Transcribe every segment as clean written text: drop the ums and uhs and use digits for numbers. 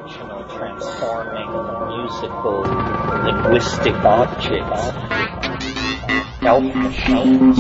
functional, transforming, musical, linguistic objects. Elf machines.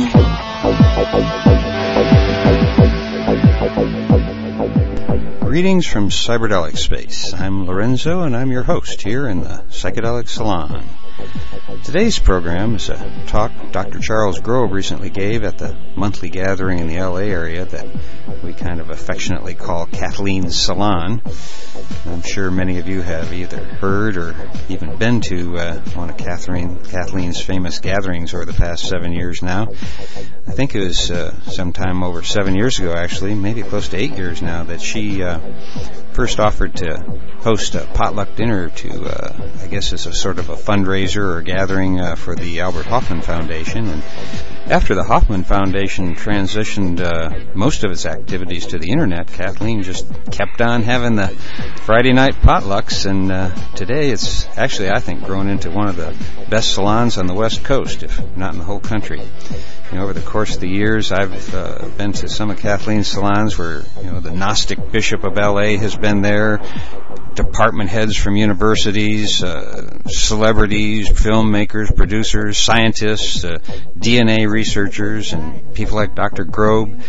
Greetings from Cyberdelic Space. I'm Lorenzo, and I'm your host here in the Psychedelic Salon. Today's program is a talk Dr. Charles Grob recently gave at the monthly gathering in the LA area that we kind of affectionately call Kathleen's Salon. I'm sure many of you have either heard or even been to one of Kathleen's famous gatherings over the past 7 years now. I think it was sometime over 7 years ago, actually, maybe close to 8 years now, that she first offered to host a potluck dinner to, I guess as a sort of a fundraiser or gathering for the Albert Hofmann Foundation. And after the Hofmann Foundation transitioned most of its activities to the internet, Kathleen just kept on having the Friday night potlucks, and today it's actually, I think, grown into one of the best salons on the West Coast, if not in the whole country. You know, over the course of the years, I've been to some of Kathleen's salons where, you know, the Gnostic Bishop of LA has been there, department heads from universities, celebrities, filmmakers, producers, scientists, DNA researchers, and people like Dr. Grob.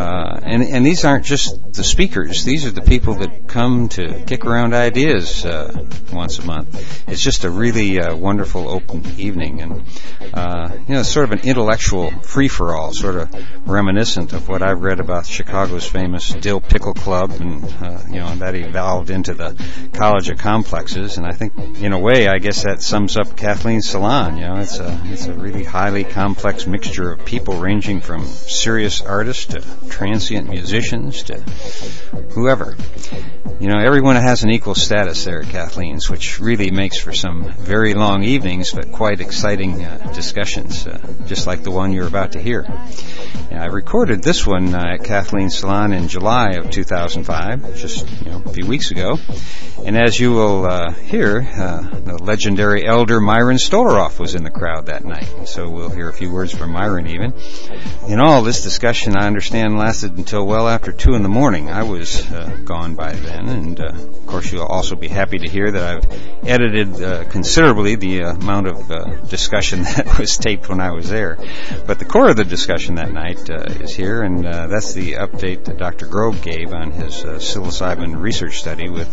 And these aren't just the speakers. These are the people that come to kick around ideas once a month. It's just a really wonderful open evening, and you know, sort of an intellectual free-for-all, sort of reminiscent of what I've read about Chicago's famous Dill Pickle Club, and you know, that evolved into the College of Complexes. And I think, in a way, I guess that sums up Kathleen's Salon. You know, it's a really highly complex mixture of people ranging from serious artists to transient musicians to whoever. You know, everyone has an equal status there at Kathleen's, which really makes for some very long evenings, but quite exciting discussions, just like the one you're about to hear. I recorded this one at Kathleen's Salon in July of 2005, just a few weeks ago. And as you will hear, the legendary elder Myron Stolaroff was in the crowd that night. So we'll hear a few words from Myron even. In all, this discussion, I understand, lasted until well after 2 in the morning. I was gone by then, and of course you'll also be happy to hear that I've edited considerably the amount of discussion that was taped when I was there. But the core of the discussion that night is here, and that's the update that Dr. Grob gave on his psilocybin research study with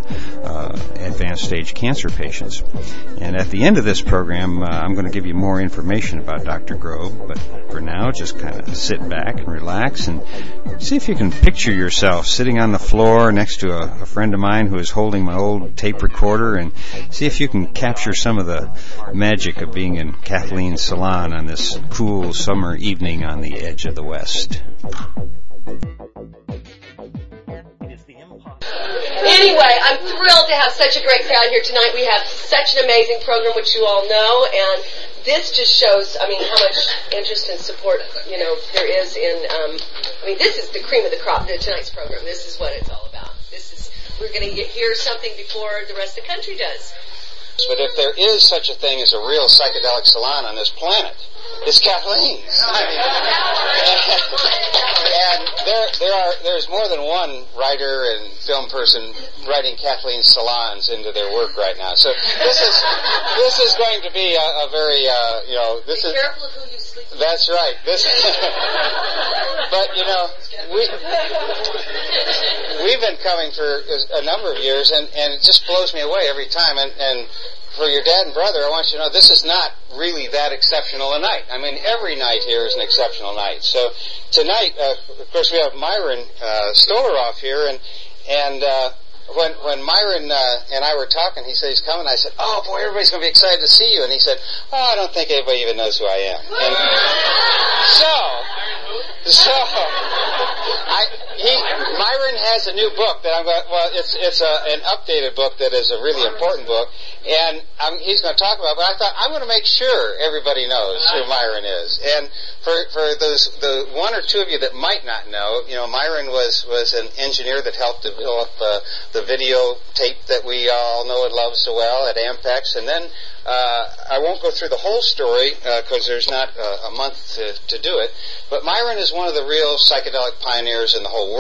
advanced stage cancer patients. And at the end of this program, I'm going to give you more information about Dr. Grob, but for now, just kind of sit back and relax and see if you can picture yourself sitting on the floor next to a friend of mine who is holding my old tape recorder, and see if you can capture some of the magic of being in Kathleen's Salon on this cool summer evening on the edge of the West. Anyway, I'm thrilled to have such a great crowd here tonight. We have such an amazing program, which you all know, and this just shows, how much interest and support, there is in, this is the cream of the crop, tonight's program. This is what it's all about. We're going to hear something before the rest of the country does. But if there is such a thing as a real psychedelic salon on this planet, it's Kathleen's. And there's more than one writer and film person writing Kathleen's Salons into their work right now. So this is going to be a very this is. Be careful of who you sleep with. That's right. But we've been coming for a number of years, and it just blows me away every time. And for your dad and brother, I want you to know this is not really that exceptional a night. Every night here is an exceptional night. So tonight, of course, we have Myron Stolaroff here, and when Myron and I were talking, he said he's coming. I said, "Oh boy, everybody's going to be excited to see you." And he said, "Oh, I don't think anybody even knows who I am." And Myron has a new book that it's an updated book that is a really important book, and he's going to talk about it, but I thought I'm going to make sure everybody knows who Myron is. And for the one or two of you that might not know, Myron was an engineer that helped develop the video tape that we all know and love so well at Ampex, and then I won't go through the whole story because there's not a month to do it, but Myron is one of the real psychedelic pioneers in the whole world.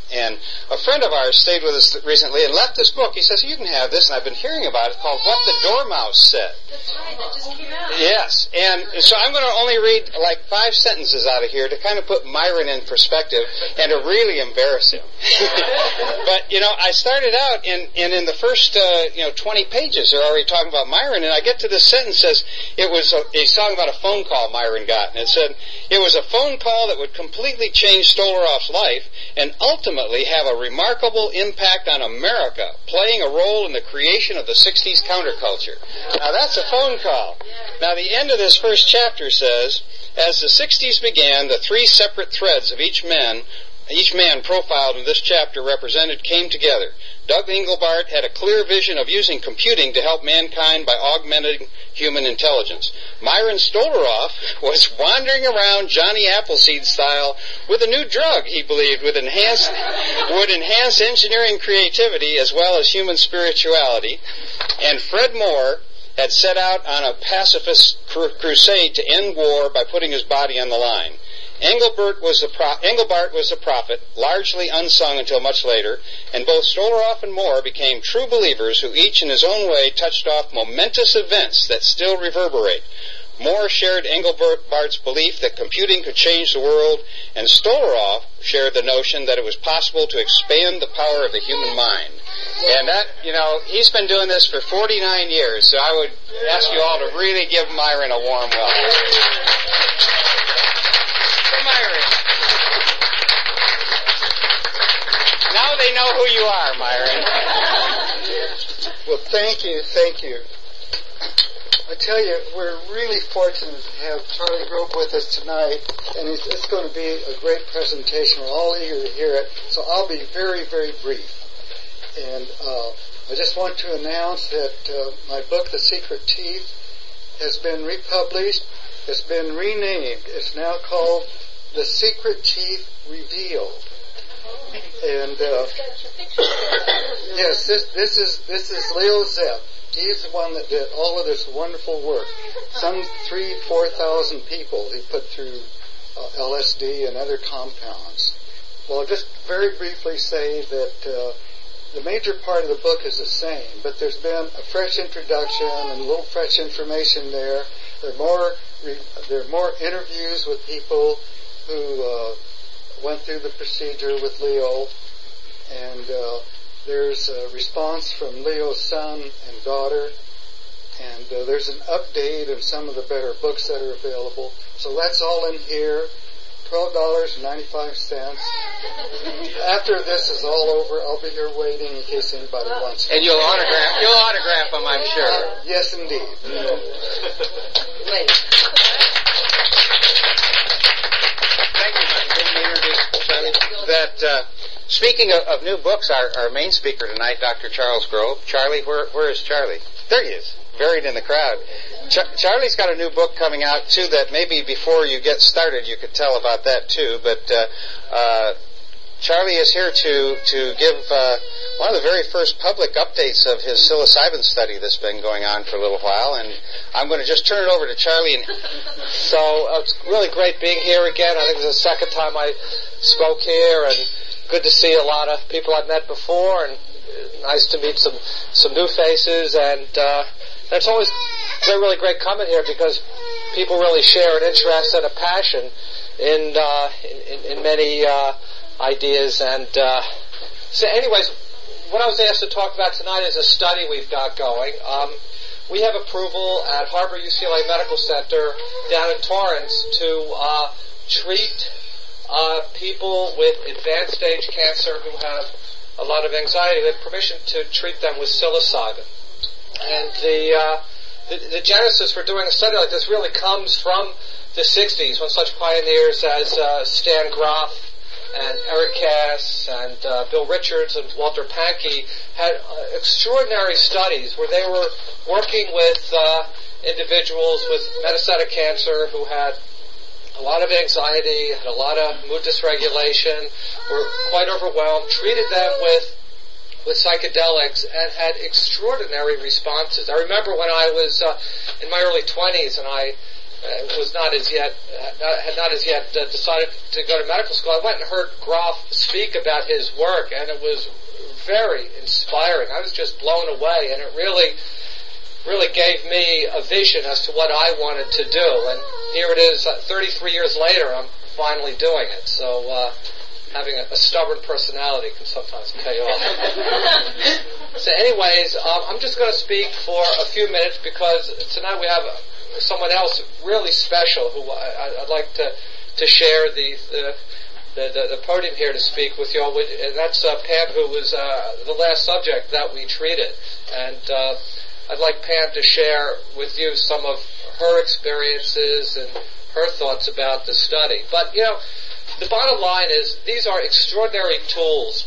And a friend of ours stayed with us recently and left this book. He says, you can have this, and I've been hearing about it, called What the Dormouse Said. That's right, that just came out. Yes, and so I'm going to only read like 5 sentences out of here to kind of put Myron in perspective and to really embarrass him. But, I started out, and in the first, 20 pages, they're already talking about Myron, and I get to this sentence that says, he's talking about a phone call Myron got, and it said, it was a phone call that would completely change Stolaroff's life and ultimately have a remarkable impact on America, playing a role in the creation of the 60s counterculture. Now that's a phone call. Now the end of this first chapter says, as the 60s began, the 3 separate threads of each man profiled in this chapter represented came together. Doug Engelbart had a clear vision of using computing to help mankind by augmenting human intelligence. Myron Stolaroff was wandering around Johnny Appleseed style with a new drug he believed would enhance engineering creativity as well as human spirituality. And Fred Moore had set out on a pacifist crusade to end war by putting his body on the line. Engelbart was the prophet, largely unsung until much later, and both Stolaroff and Moore became true believers who each in his own way touched off momentous events that still reverberate. Moore shared Engelbart's belief that computing could change the world, and Stolaroff shared the notion that it was possible to expand the power of the human mind. And that, he's been doing this for 49 years, so I would ask you all to really give Myron a warm welcome. Myron. Now they know who you are, Myron. Well, thank you. I tell you, we're really fortunate to have Charlie Grove with us tonight, and it's going to be a great presentation. We're all eager to hear it, so I'll be very, very brief. And I just want to announce that my book, The Secret Teeth, has been republished. It's been renamed. It's now called The Secret Teeth Revealed. And yes, this is Leo Zepp. He's the one that did all of this wonderful work. Some 3,000-4,000 people he put through LSD and other compounds. Well, I'll just very briefly say that the major part of the book is the same, but there's been a fresh introduction and a little fresh information there. There are more interviews with people who went through the procedure with Leo, and there's a response from Leo's son and daughter, and there's an update of some of the better books that are available. So that's all in here. $12.95. After this is all over, I'll be here waiting in case anybody wants it. And you'll autograph them, I'm sure. Yes, indeed. Wait. Thank you, Charlie. Speaking of new books, our main speaker tonight, Dr. Charles Grove. Charlie, where is Charlie? There he is, buried in the crowd. Charlie's got a new book coming out, too, that maybe before you get started you could tell about that, too. But Charlie is here to give one of the very first public updates of his psilocybin study that's been going on for a little while. And I'm going to just turn it over to Charlie. So it's really great being here again. I think this is the second time I spoke here, and good to see a lot of people I've met before, and nice to meet some new faces. And it's always really great coming here because people really share an interest and a passion in many ideas. And so anyways, what I was asked to talk about tonight is a study we've got going. We have approval at Harbor UCLA Medical Center down in Torrance to treat people with advanced stage cancer who have a lot of anxiety. We have permission to treat them with psilocybin. And the genesis for doing a study like this really comes from the 60s, when such pioneers as Stan Groff and Eric Cass and Bill Richards and Walter Pankey had extraordinary studies where they were working with individuals with metastatic cancer who had a lot of anxiety, had a lot of mood dysregulation, were quite overwhelmed, treated them with psychedelics, and had extraordinary responses. I remember when I was in my early 20s and I was not as yet had not as yet decided to go to medical school. I went and heard Grof speak about his work, and it was very inspiring. I was just blown away, and it really gave me a vision as to what I wanted to do. And here it is, 33 years later, I'm finally doing it. So having a stubborn personality can sometimes pay off. So anyways, I'm just going to speak for a few minutes because tonight we have someone else really special who I'd like to share the podium here to speak with you all with, and that's Pam, who was the last subject that we treated. And I'd like Pam to share with you some of her experiences and her thoughts about the study. But, you know, the bottom line is these are extraordinary tools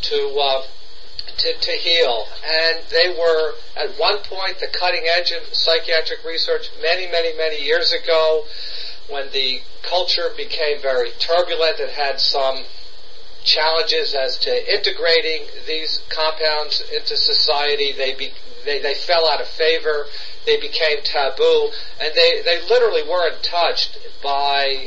to heal, and they were at one point the cutting edge of psychiatric research many years ago when the culture became very turbulent. It had some challenges as to integrating these compounds into society. They fell out of favor. They became taboo, and they literally weren't touched by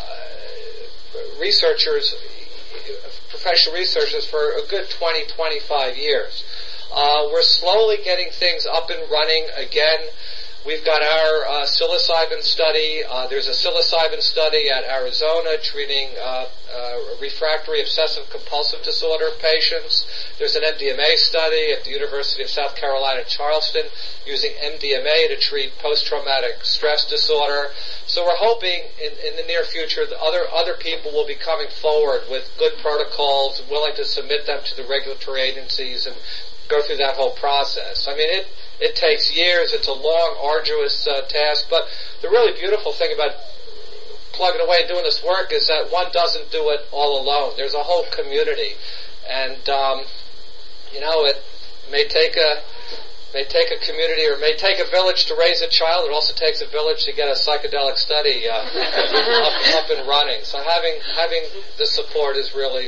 researchers, professional researchers, for a good 20-25 years. We're slowly getting things up and running again. We've got our psilocybin study. There's a psilocybin study at Arizona treating refractory obsessive-compulsive disorder patients. There's an MDMA study at the University of South Carolina, Charleston, using MDMA to treat post-traumatic stress disorder. So we're hoping in the near future that other people will be coming forward with good protocols, willing to submit them to the regulatory agencies and go through that whole process. I mean, it takes years. It's a long, arduous task. But the really beautiful thing about plugging away and doing this work is that one doesn't do it all alone. There's a whole community. And, you know, it may take a community, or may take a village to raise a child. It also takes a village to get a psychedelic study up and running. So having the support has really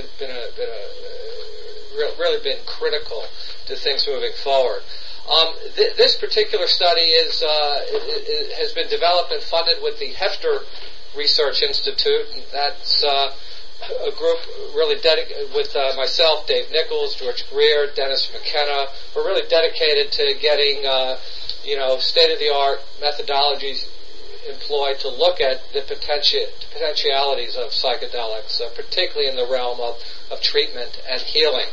been critical to things moving forward. This particular study has been developed and funded with the Hefter Research Institute. And that's a group really dedicated with myself, Dave Nichols, George Greer, Dennis McKenna. We're really dedicated to getting state-of-the-art methodologies employed to look at the potentialities of psychedelics, particularly in the realm of treatment and healing.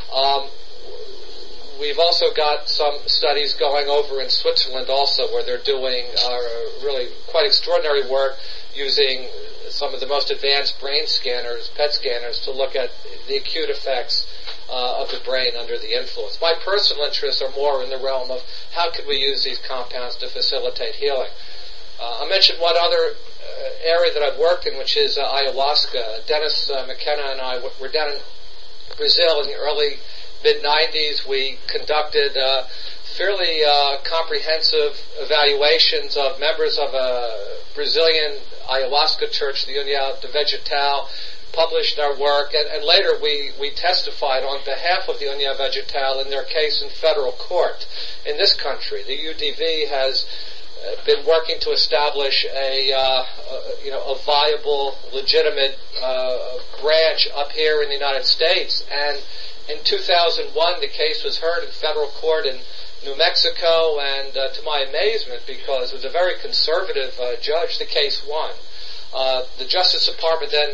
We've also got some studies going over in Switzerland also, where they're doing really quite extraordinary work using some of the most advanced brain scanners, PET scanners, to look at the acute effects of the brain under the influence. My personal interests are more in the realm of how could we use these compounds to facilitate healing. I mentioned one other area that I've worked in, which is ayahuasca. Dennis McKenna and I were down in Brazil in the early mid-90s. We conducted fairly comprehensive evaluations of members of a Brazilian ayahuasca church, the União de Vegetal, published our work, and later we testified on behalf of the União Vegetal in their case in federal court in this country. The UDV has been working to establish a viable, legitimate branch up here in the United States. And in 2001, the case was heard in federal court in New Mexico, and to my amazement, because it was a very conservative judge, the case won. The Justice Department then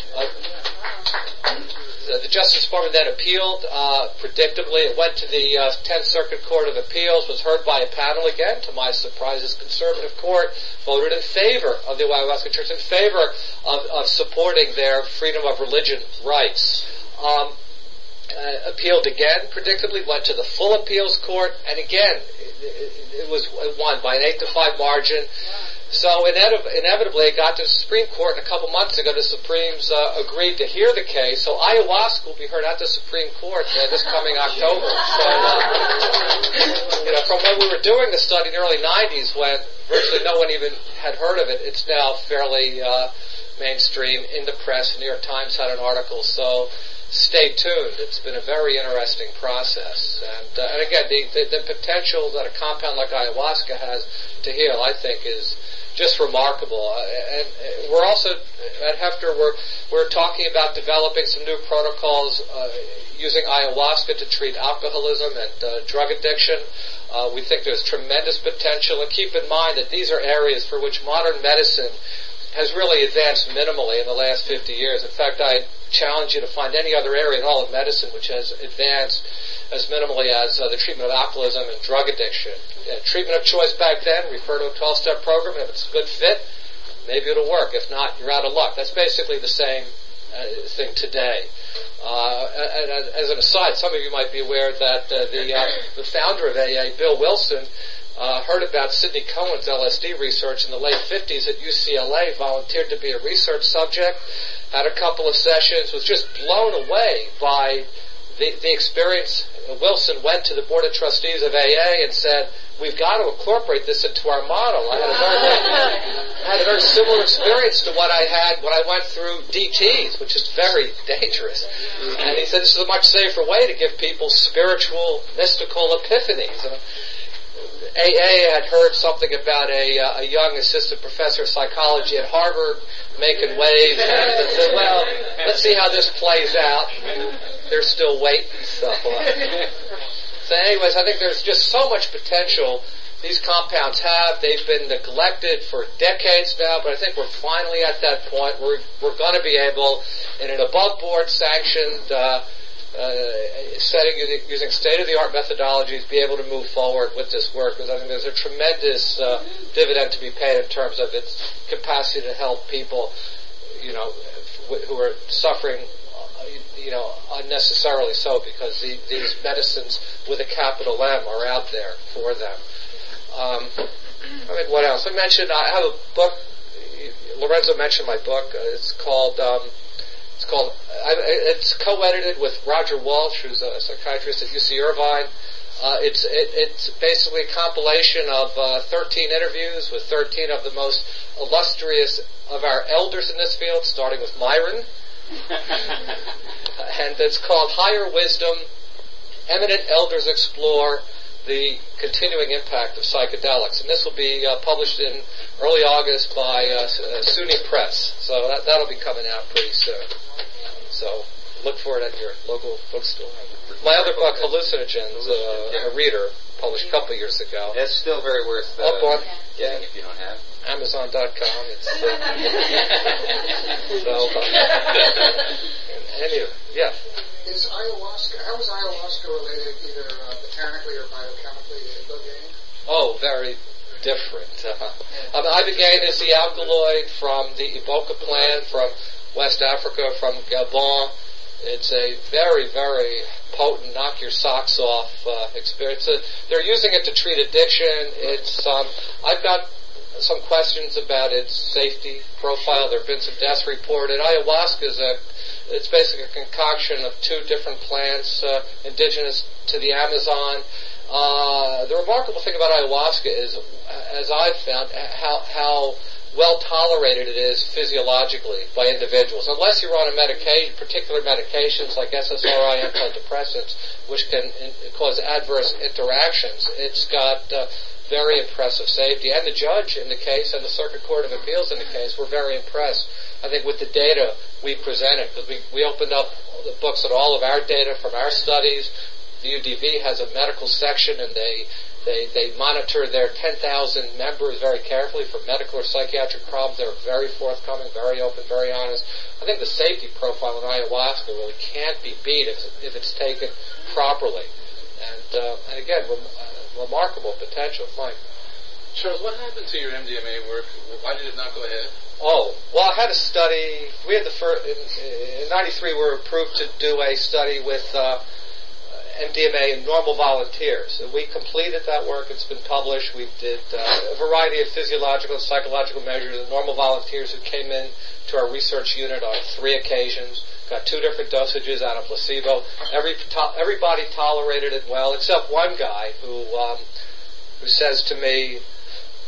appealed. Predictably, it went to the 10th Circuit Court of Appeals, was heard by a panel again. To my surprise, this conservative court voted in favor of the ayahuasca church, in favor of supporting their freedom of religion rights. Appealed again, predictably, went to the full appeals court, and again, it won by an 8-5 margin. So inevitably, it got to the Supreme Court, and a couple months ago, the Supremes agreed to hear the case. So ayahuasca will be heard at the Supreme Court this coming October. So, from when we were doing the study in the early 90s, when virtually no one even had heard of it, it's now fairly mainstream in the press. New York Times had an article, so stay tuned. It's been a very interesting process. And again, the potential that a compound like ayahuasca has to heal, I think, is just remarkable. And we're also at Hefner, we're talking about developing some new protocols using ayahuasca to treat alcoholism and drug addiction. We think there's tremendous potential, and keep in mind that these are areas for which modern medicine has really advanced minimally in the last 50 years. In fact, I challenge you to find any other area in all of medicine which has advanced as minimally as the treatment of alcoholism and drug addiction. Treatment of choice back then, refer to a 12-step program. If it's a good fit, maybe it'll work. If not, you're out of luck. That's basically the same thing today. And as an aside, some of you might be aware that the founder of AA, Bill Wilson, heard about Sidney Cohen's LSD research in the late 50s at UCLA, volunteered to be a research subject, had a couple of sessions, was just blown away by the experience. Wilson went to the Board of Trustees of AA and said, we've got to incorporate this into our model. I had a very similar experience to what I had when I went through DTs, which is very dangerous. And he said this is a much safer way to give people spiritual, mystical epiphanies. AA had heard something about a young assistant professor of psychology at Harvard making waves, and said, well, let's see how this plays out. They're still waiting. So anyways, I think there's just so much potential these compounds have. They've been neglected for decades now, but I think we're finally at that point where we're going to be able, in an above-board sanctioned setting using state-of-the-art methodologies, be able to move forward with this work, because I think there's a tremendous dividend to be paid in terms of its capacity to help people, who are suffering, unnecessarily so, because these medicines with a capital M are out there for them. What else? I have a book. Lorenzo mentioned my book. It's co-edited with Roger Walsh, who's a psychiatrist at UC Irvine. It's basically a compilation of 13 interviews with 13 of the most illustrious of our elders in this field, starting with Myron. And it's called Higher Wisdom, Eminent Elders Explore the Continuing Impact of Psychedelics. And this will be published in early August by SUNY Press. So that'll be coming out pretty soon. So look for it at your local bookstore. My other book, Hallucinogens, a reader, published a couple years ago. It's still very worth getting if you don't have it. Amazon.com. It's Is ayahuasca? How is ayahuasca related, either botanically or biochemically, to Ibogaine? Oh, very different. Ibogaine is the alkaloid from the Iboga plant from West Africa, from Gabon. It's a very, very potent, knock your socks off experience. They're using it to treat addiction. I've got some questions about its safety profile. There have been some deaths reported. Ayahuasca it's basically a concoction of two different plants indigenous to the Amazon. The remarkable thing about ayahuasca is, as I've found, how well tolerated it is physiologically by individuals. Unless you're on particular medications like SSRI antidepressants, which can cause adverse interactions, it's got very impressive safety. And the judge in the case and the Circuit Court of Appeals in the case were very impressed, I think, with the data we presented, because we opened up the books on all of our data from our studies. The UDV has a medical section, and they monitor their 10,000 members very carefully for medical or psychiatric problems. They're very forthcoming, very open, very honest. I think the safety profile in ayahuasca really can't be beat if it's taken properly. And again, remarkable potential. Mike. Charles, what happened to your MDMA work? Why did it not go ahead? Oh, well, I had a study. We had in 93 we were approved to do a study with MDMA in normal volunteers. And we completed that work. It's been published. We did a variety of physiological and psychological measures of normal volunteers who came in to our research unit on 3 occasions. Got 2 different dosages out of placebo. Everybody tolerated it well, except one guy who says to me,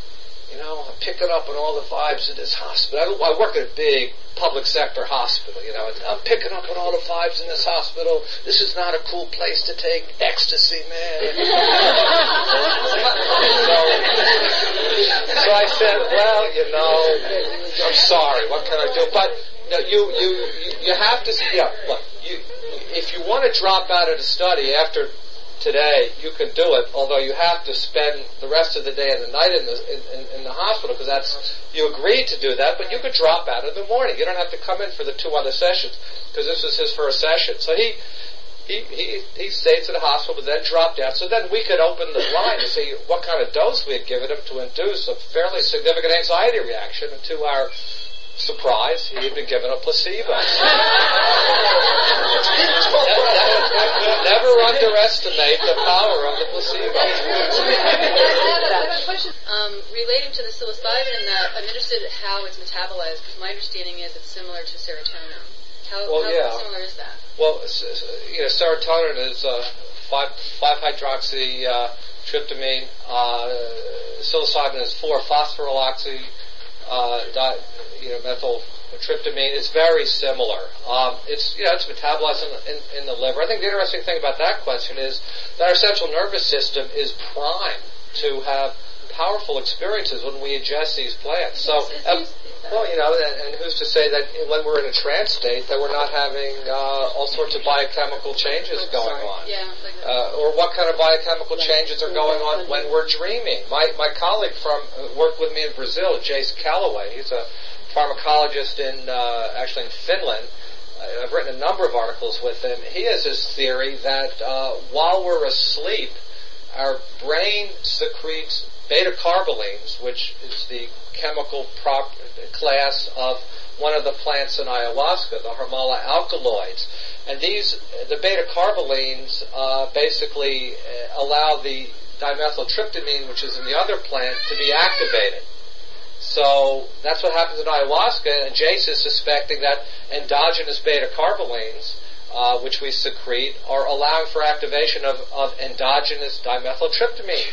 I'm picking up on all the vibes in this hospital. I work at a big public sector hospital, and I'm picking up on all the vibes in this hospital. This is not a cool place to take ecstasy, man. So I said, well, I'm sorry. What can I do? But you have to. Look, if you want to drop out of the study after today, you can do it, although you have to spend the rest of the day and the night in the hospital, because you agreed to do that, but you could drop out in the morning. You don't have to come in for the 2 other sessions, because this was his first session. So he stayed to the hospital, but then dropped out. So then we could open the line to see what kind of dose we had given him to induce a fairly significant anxiety reaction, and to our surprise, he had been given a placebo. Never underestimate the power of the placebo. I have a question relating to the psilocybin, and I'm interested in how it's metabolized, because my understanding is it's similar to serotonin. How similar is that? Well, serotonin is 5-hydroxytryptamine. Psilocybin is 4-phosphoryloxy. Methyltryptamine. It's very similar. It's metabolized in the liver. I think the interesting thing about that question is that our central nervous system is primed to have powerful experiences when we ingest these plants. So, and who's to say that when we're in a trance state that we're not having all sorts of biochemical changes going on? Yeah, or what kind of biochemical changes are going on when we're dreaming? My colleague worked with me in Brazil, Jace Calloway. He's a pharmacologist in Finland. I've written a number of articles with him. He has this theory that while we're asleep, our brain secretes beta-carbolines, which is the chemical class of one of the plants in ayahuasca, the Harmala alkaloids. And the beta-carbolines basically allow the dimethyltryptamine, which is in the other plant, to be activated. So that's what happens in ayahuasca, and Jace is suspecting that endogenous beta-carbolines, which we secrete, are allowing for activation of endogenous dimethyltryptamine,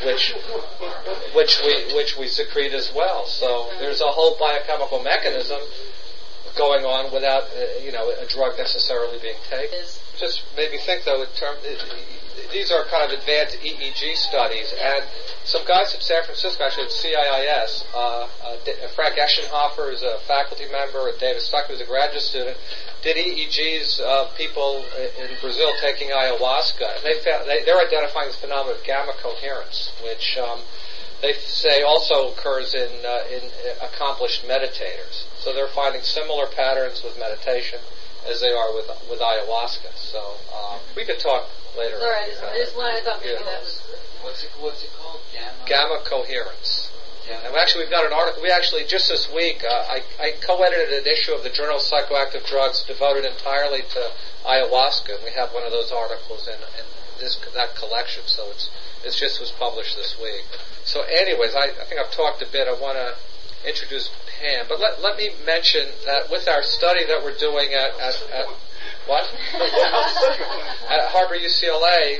which we secrete as well. So there's a whole biochemical mechanism going on without a drug necessarily being taken. Just made me think, though, these are kind of advanced EEG studies, and some guys at San Francisco, actually at CIIS, Frank Eschenhofer is a faculty member, and David Stuck, who's a graduate student, did EEGs of people in Brazil taking ayahuasca. They're identifying this phenomenon of gamma coherence, which they say also occurs in accomplished meditators. So they're finding similar patterns with meditation as they are with ayahuasca. So we could talk later. All right, I thought maybe that was... What's it called? Gamma coherence. And we've got an article. We actually, just this week, I co-edited an issue of the Journal of Psychoactive Drugs devoted entirely to ayahuasca, and we have one of those articles in that collection. So it just was published this week. So, anyways, I think I've talked a bit. I want to introduce Pam, but let me mention that with our study that we're doing at what? At Harbor UCLA,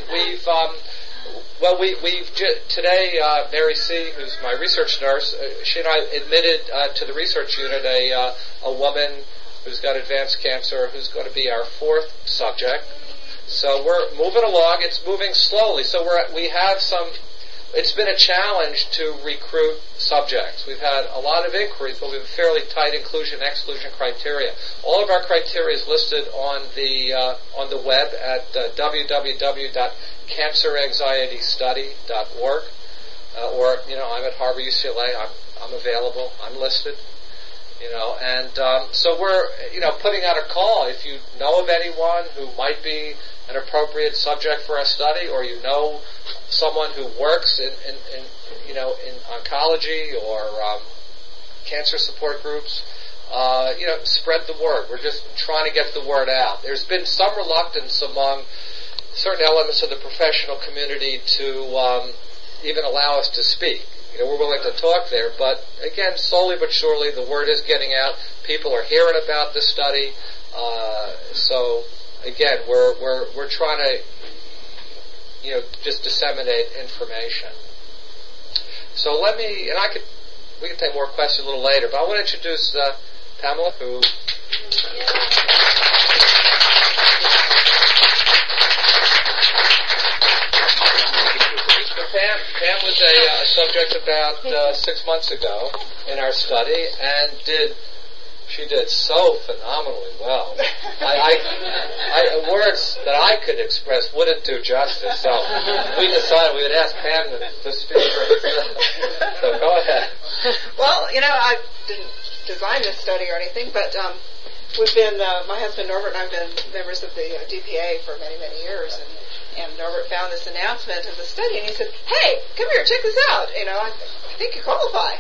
we've today, Mary C., who's my research nurse, she and I admitted to the research unit a woman who's got advanced cancer, who's going to be our 4th subject. So we're moving along. It's moving slowly. So we have some. It's been a challenge to recruit subjects. We've had a lot of inquiries, but we have fairly tight inclusion-exclusion criteria. All of our criteria is listed on the web at www.canceranxietystudy.org. Or I'm at Harbor UCLA. I'm available. I'm listed. So we're putting out a call. If you know of anyone who might be an appropriate subject for our study, or someone who works in oncology or cancer support groups, spread the word. We're just trying to get the word out. There's been some reluctance among certain elements of the professional community to even allow us to speak. We're willing to talk there, but again, slowly but surely, the word is getting out. People are hearing about the study. So again, we're trying to just disseminate information. So I could we can take more questions a little later. But I want to introduce Pamela, who. Pam was a subject about 6 months ago in our study, and she did so phenomenally well. Words that I could express wouldn't do justice, so we decided we would ask Pam to speak. So go ahead. Well, I didn't design this study or anything, but we've been, my husband Norbert and I have been members of the DPA for many, many years, and Norbert found this announcement of the study, and he said, "Hey, come here, check this out. I think you qualify."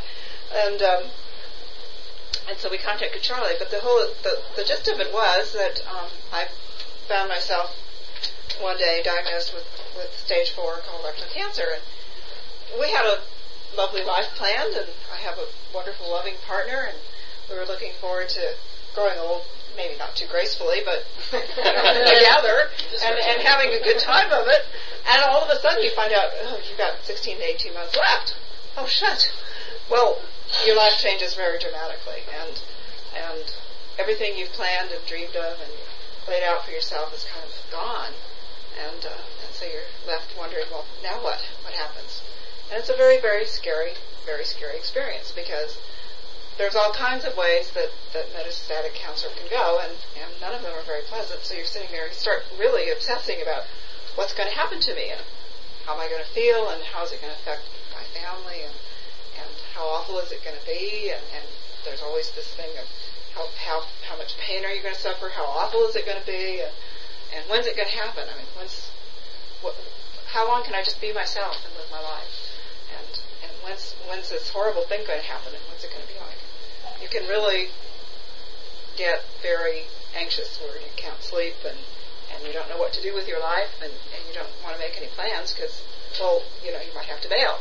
And so we contacted Charlie, but the gist of it was that I found myself one day diagnosed with stage 4 colorectal cancer, and we had a lovely life planned, and I have a wonderful, loving partner, and we were looking forward to growing old, maybe not too gracefully, but together, and having a good time of it. And all of a sudden you find out, you've got 16 to 18 months left. Oh, shit. Well, your life changes very dramatically, and everything you've planned and dreamed of and laid out for yourself is kind of gone, and so you're left wondering, well, now what? What happens? And it's a very, very scary experience, because there's all kinds of ways that metastatic cancer can go, and none of them are very pleasant. So you're sitting there and you start really obsessing about what's going to happen to me, and how am I going to feel, and how is it going to affect my family, and how awful is it going to be, and there's always this thing of how much pain are you going to suffer, how awful is it going to be, and when's it going to happen? I mean, how long can I just be myself and live my life? And when's this horrible thing going to happen, and what's it going to be like? You can really get very anxious, where you can't sleep, and you don't know what to do with your life, and you don't want to make any plans, because, you might have to bail.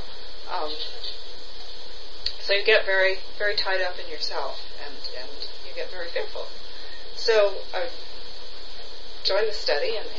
So you get very, very tied up in yourself, and you get very fearful. So I joined the study, and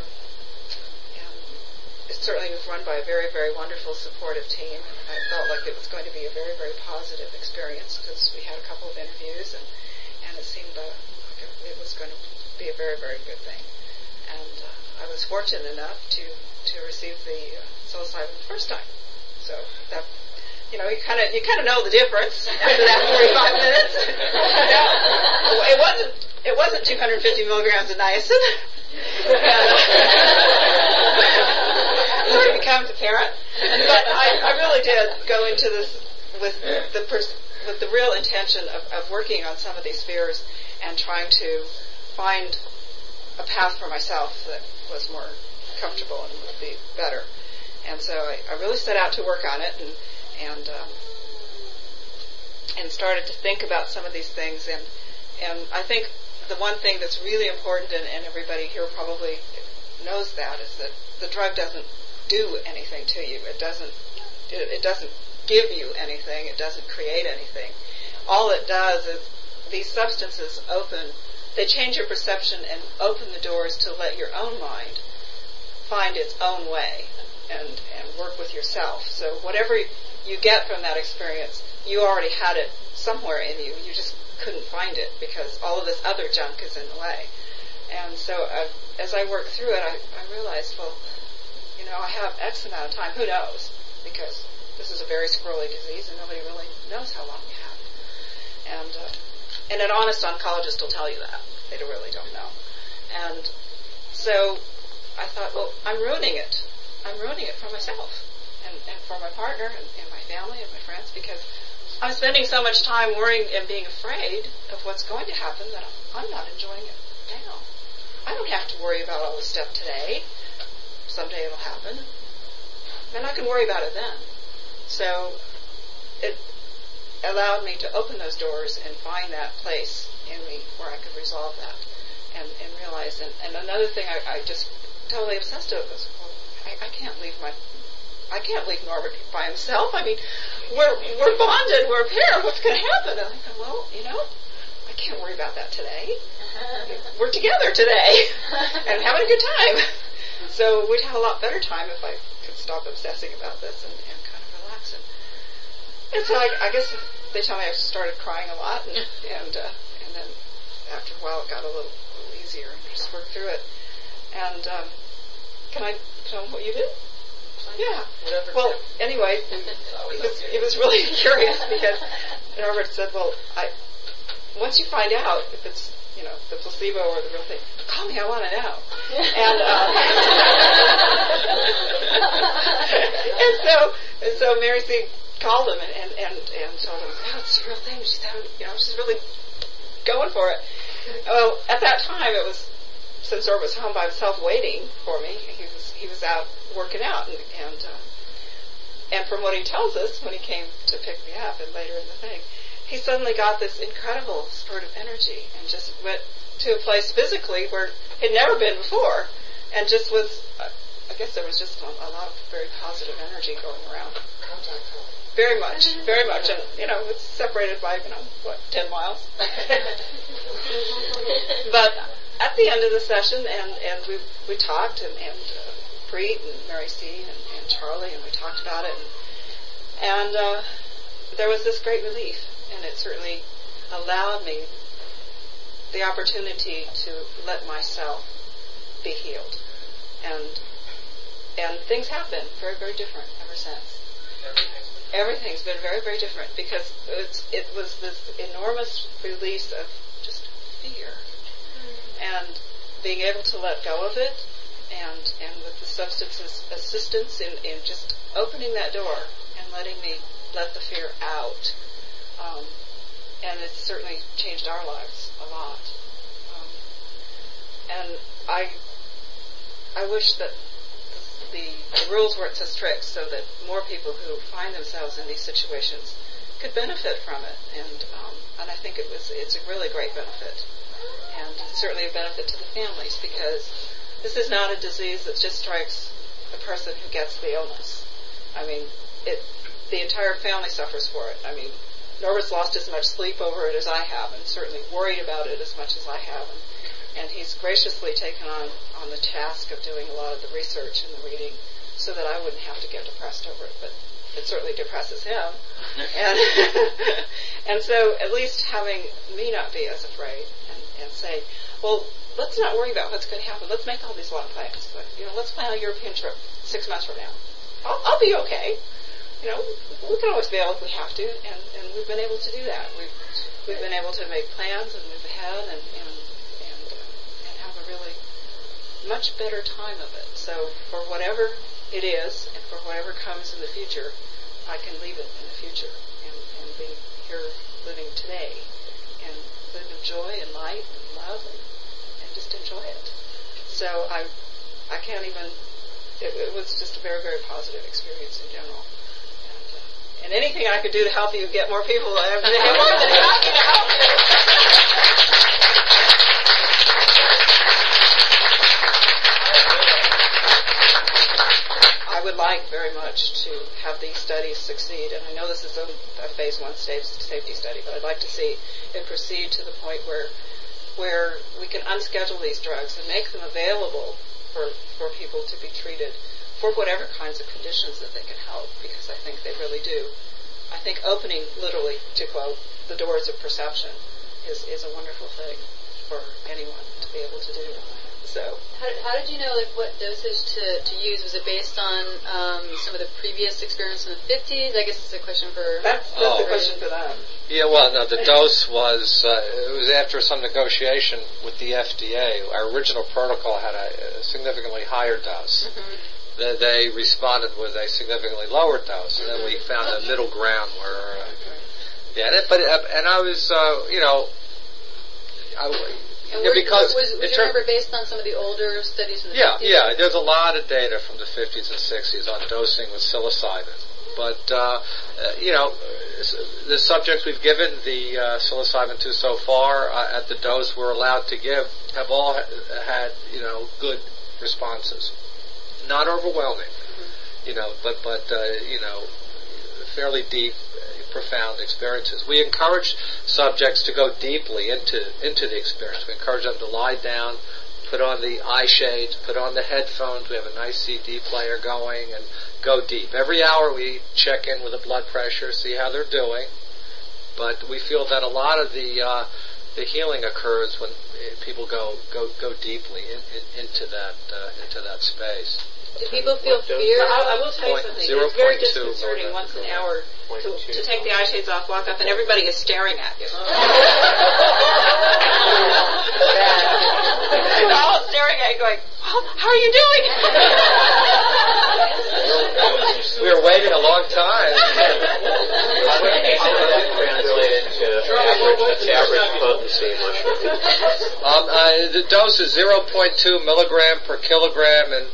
it certainly was run by a very, very wonderful, supportive team. I felt like it was going to be a very, very positive experience, because we had a couple of interviews, and it seemed like it was going to be a very, very good thing. And I was fortunate enough to receive the psilocybin the first time. So that, you kind of know the difference after that 45 minutes. It wasn't 250 milligrams of niacin. It sort of becomes apparent. But I really did go into this with the real intention of working on some of these fears and trying to find a path for myself that was more comfortable and would be better. And so I really set out to work on it, and started to think about some of these things. And I think the one thing that's really important, and everybody here probably knows that, is that the drug doesn't do anything to you. It doesn't give you anything. It doesn't create anything. All it does is these substances they change your perception and open the doors to let your own mind find its own way and work with yourself. So whatever you get from that experience, you already had it somewhere in you. You just couldn't find it because all of this other junk is in the way. And so as I worked through it, I realized, I have X amount of time. Who knows? Because this is a very squirrely disease, and nobody really knows how long you have. And an honest oncologist will tell you that. They really don't know. And so I thought, I'm ruining it. I'm ruining it for myself and for my partner and my family and my friends, because I'm spending so much time worrying and being afraid of what's going to happen that I'm not enjoying it now. I don't have to worry about all this stuff today. Someday it'll happen. And I can worry about it then. So it allowed me to open those doors and find that place in me where I could resolve that and realize. And another thing I just totally obsessed over was, I can't leave Norbert by himself. I mean, we're bonded, we're a pair. What's going to happen? And I thought, I can't worry about that today. We're together today and having a good time. So we'd have a lot better time if I could stop obsessing about this and kind of relax. And so I guess they tell me I started crying a lot, and then after a while it got a little easier, and I just worked through it. And can I tell them what you did? Yeah. Well, anyway, it was really curious because Norbert said, well, once you find out if it's, the placebo or the real thing, call me, I want to know. And so Mary C. called him and told him, oh, it's the real thing. She's really going for it. Well, at that time, it was, since Norbert was home by himself waiting for me, he was out working out, and from what he tells us, when he came to pick me up and later in the thing, he suddenly got this incredible spurt of energy and just went to a place physically where he'd never been before, and just was, I guess there was just a lot of very positive energy going around. Very much, and it's separated by 10 miles. But at the end of the session, and we talked, and Preet and Mary C. and Charlie, and we talked about it, and there was this great relief, and it certainly allowed me the opportunity to let myself be healed, and things have been very, very different ever since. Everything's been very, very different because it was this enormous release of just fear, and being able to let go of it, and with the substance's assistance in just opening that door and letting me let the fear out, and it's certainly changed our lives a lot. And I wish that the rules weren't so strict so that more people who find themselves in these situations could benefit from it, and I think it's a really great benefit, and it's certainly a benefit to the families, because this is not a disease that just strikes the person who gets the illness. I mean, the entire family suffers for it. I mean, Norbert's lost as much sleep over it as I have, and certainly worried about it as much as I have, and he's graciously taken on the task of doing a lot of the research and the reading so that I wouldn't have to get depressed over it, but it certainly depresses him. And so at least having me not be as afraid and say, well, let's not worry about what's going to happen. Let's make all these long plans. But, let's plan a European trip 6 months from now. I'll be okay. We can always bail if we have to, and we've been able to do that. We've been able to make plans and move ahead and have a really much better time of it. So for whatever it is, and for whatever comes in the future, I can leave it in the future and be here living today and live in joy and light and love and just enjoy it. So I can't even, it was just a very, very positive experience in general. And anything I could do to help you get more people, I'm more than happy to help you. I would like very much to have these studies succeed, and I know this is a phase 1 safety study, but I'd like to see it proceed to the point where we can unschedule these drugs and make them available for people to be treated for whatever kinds of conditions that they can help, because I think they really do. I think opening, literally, to quote, the doors of perception is a wonderful thing for anyone to be able to do. So, how did you know what dosage to use? Was it based on some of the previous experience in the 50s? I guess it's a question for... That's a question for them. Yeah, well, no, the dose was, it was after some negotiation with the FDA. Our original protocol had a significantly higher dose. Mm-hmm. They responded with a significantly lower dose, and then we found a middle ground where... and I was, because was your number based on some of the older studies from the 50s? Yeah, there's a lot of data from the 50s and 60s on dosing with psilocybin. But, the subjects we've given the psilocybin to so far at the dose we're allowed to give have all had, good responses. Not overwhelming, but fairly deep, profound experiences. We encourage subjects to go deeply into the experience. We encourage them to lie down, put on the eye shades, put on the headphones. We have a nice CD player going, and go deep. Every hour we check in with the blood pressure, see how they're doing. But we feel that a lot of the healing occurs when people go deeply into that space. Do people feel fear? I will tell you something. It's very disconcerting once an hour to take the eye shades off, walk up, and everybody is staring at you. They're all staring at you going, how are you doing? We were waiting a long time. How does that translate into average potency mushroom? The dose is 0.2 milligram per kilogram, and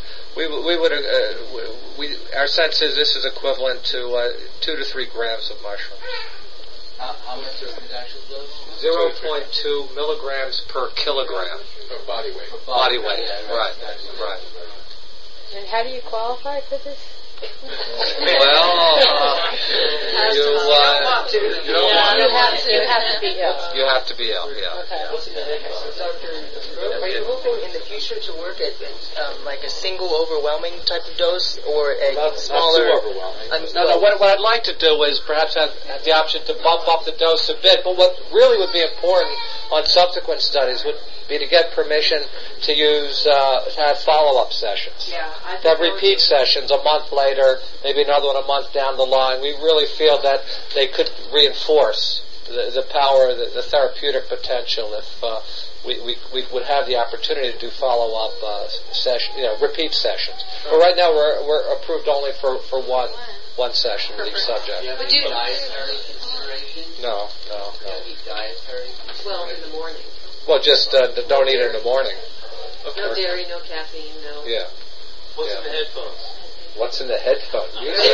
our sense is this is equivalent to 2 to 3 grams of mushroom. How much is the actual dose? 0.2 milligrams per kilogram. For body weight. Body weight, right. And how do you qualify for this? Well, you have to be ill. You have to be ill, yeah. Okay. Are you hoping in the future to work at like a single overwhelming type of dose, or a smaller? Not too overwhelming. No. What I'd like to do is perhaps have the option to bump up the dose a bit. But what really would be important on subsequent studies would be to get permission to use to have follow-up sessions. Yeah, to have repeat sessions a month later, maybe another one a month down the line. We really feel that they could reinforce the power, the therapeutic potential if we would have the opportunity to do follow-up repeat sessions. But right now we're approved only for one session with each subject. Do you have any dietary considerations? No. Any dietary considerations? Well, in the morning. Well, just don't eat it in the morning. No dairy, no caffeine, no. Yeah. What's in the headphones? What's in the headphone? But is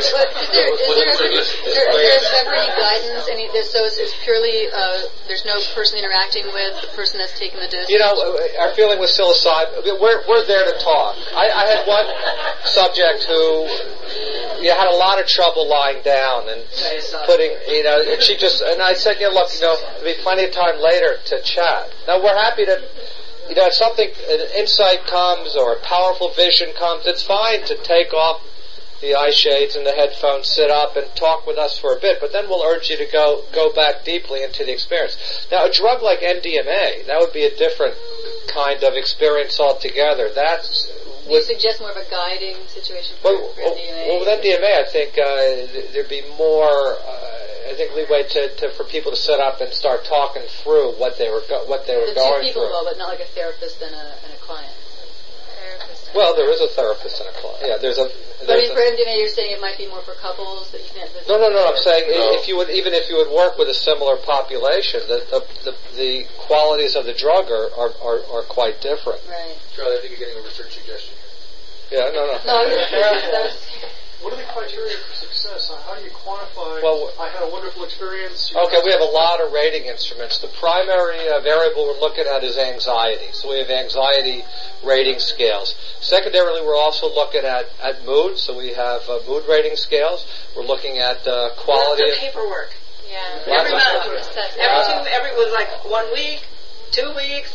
there any guidance? So it's purely there's no person interacting with the person that's taking the dose. You know, our feeling with psilocybin, we're there to talk. I had one subject who had a lot of trouble lying down and putting, and she just, and I said, look, there'll be plenty of time later to chat. Now we're happy to. If something, an insight comes or a powerful vision comes, it's fine to take off the eye shades and the headphones, sit up and talk with us for a bit, but then we'll urge you to go back deeply into the experience. Now, a drug like MDMA, that would be a different kind of experience altogether. Do you suggest more of a guiding situation for MDMA? Well, with MDMA, I think there'd be more. I think leeway for people to sit up and start talking through what they were going through. The two people involved, but not like a therapist and a client. Well, there is a therapist and a client. Yeah, there's a. But for MDMA, you're saying it might be more for couples that you can't. No. I'm saying if you would work with a similar population, the qualities of the drug are quite different. Right. Charlie, I think you're getting a research suggestion here. Yeah, no. What are the criteria for success? How do you quantify? Well, I had a wonderful experience. Okay, we have a lot of rating instruments. The primary variable we're looking at is anxiety. So we have anxiety rating scales. Secondarily, we're also looking at mood. So we have mood rating scales. We're looking at quality. Lots of paperwork. Yeah. Every month. Every was like 1 week, 2 weeks.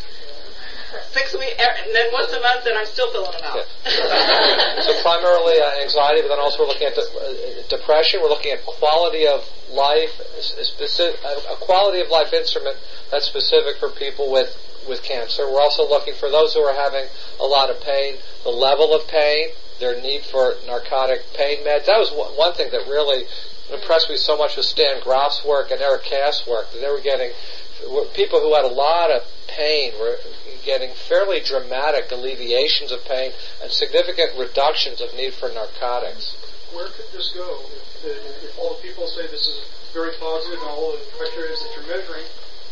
6 weeks, and then once a month, and I'm still filling it out. Yeah. So primarily anxiety, but then also we're looking at depression. We're looking at quality of life, a quality of life instrument that's specific for people with cancer. We're also looking for those who are having a lot of pain, the level of pain, their need for narcotic pain meds. That was one thing that really impressed me so much with Stan Graf's work and Eric Cass' work. They were getting people who had a lot of pain were getting fairly dramatic alleviations of pain and significant reductions of need for narcotics. Where could this go? If all the people say this is very positive and all the criteria that you're measuring,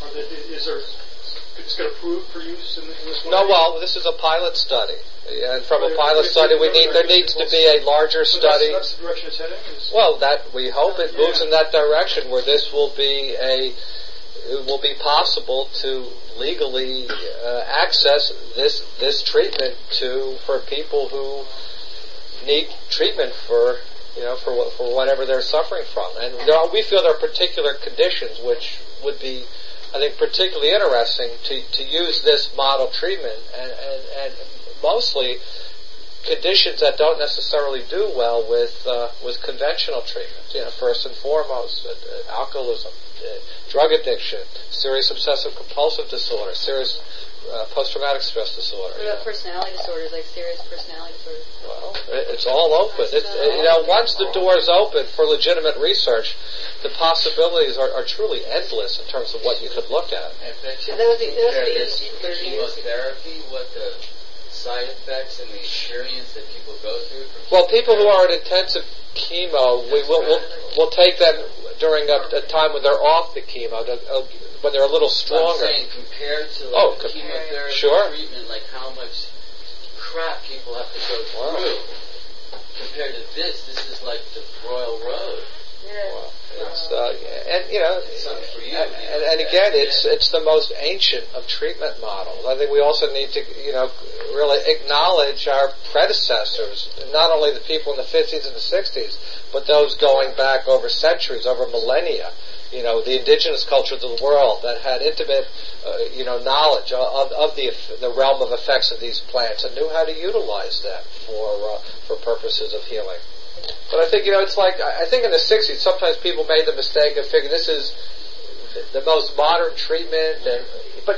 it's get approved for use in this way? No, well, this is a pilot study. And from a pilot study, there needs to be a larger study. That's the direction it's heading? Well, we hope it moves in that direction where this will be it will be possible to legally access this treatment for people who need treatment for whatever they're suffering from. And we feel there are particular conditions which would be I think, particularly interesting to use this model treatment and mostly conditions that don't necessarily do well with conventional treatment. First and foremost, alcoholism, drug addiction, serious obsessive compulsive disorder, serious post-traumatic stress disorder. What about personality disorders, like serious personality disorders? Well, it's all open. Once the door's open for legitimate research, the possibilities are truly endless in terms of what you could look at. I bet you compare this to chemotherapy, what the side effects and the experience that people go through. Well, people who are in intensive chemo, we'll take them during a time when they're off the chemo, when they're a little stronger. I'm saying compared to chemotherapy treatment, like how much crap people have to go through. Compared to this is like the royal road. Well, and again, it's the most ancient of treatment models. I think we also need to, really acknowledge our predecessors, not only the people in the 50s and the 60s, but those going back over centuries, over millennia. The indigenous cultures of the world that had intimate, knowledge of the realm of effects of these plants and knew how to utilize them for purposes of healing. But I think, it's like, I think in the 60s, sometimes people made the mistake of figuring this is the most modern treatment. But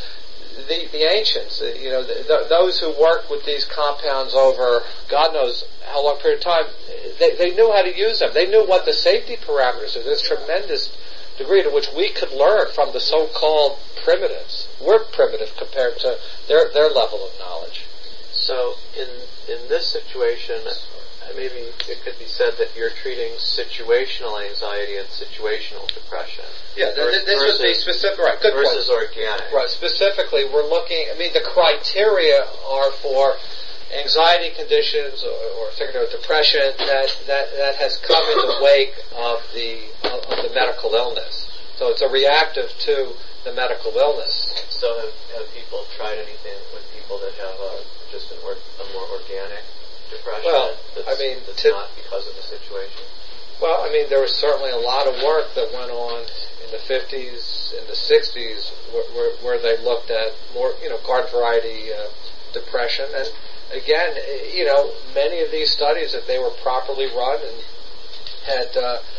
the ancients, those who worked with these compounds over God knows how long period of time, they knew how to use them. They knew what the safety parameters are. There's tremendous degree to which we could learn from the so-called primitives. We're primitive compared to their level of knowledge. So in this situation, maybe it could be said that you're treating situational anxiety and situational depression. Yeah, this would be specific, right? Good versus point. Organic. Right. Specifically, we're looking. The criteria are for anxiety conditions or secondary depression that has come in the wake of the medical illness. So it's a reactive to the medical illness. So have people tried anything with people that have just a more organic depression? Well, that's not because of the situation. Well, there was certainly a lot of work that went on in the 50s, in the 60s, where they looked at more, garden variety depression. And again, many of these studies, if they were properly run and had,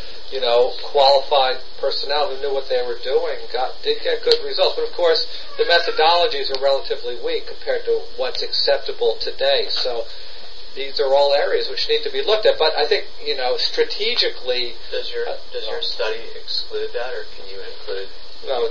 qualified personnel who knew what they were doing, did get good results. But of course, the methodologies are relatively weak compared to what's acceptable today. So these are all areas which need to be looked at. But I think, strategically... Does your study exclude that, or can you include... No.